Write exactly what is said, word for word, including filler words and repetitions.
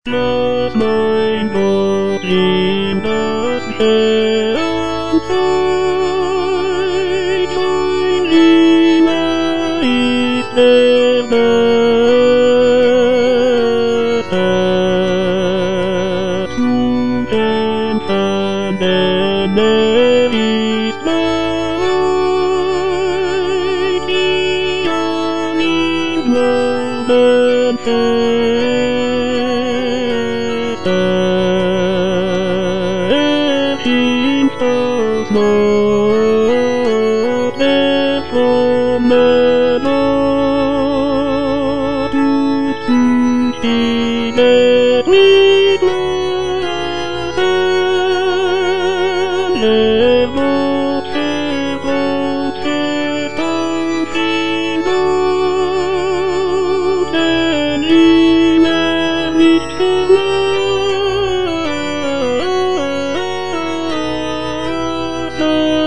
Lass mein Gott ihm das Herz frei, sein Lieber ist der Beste. Zu kämpfen, denn er ist bereit, die an ihn glauben das Wort der fromme Gott tut die Welt nicht lassen. Der Gott vertraut fest auf ihn Gott, denn ihm er nicht verlassen.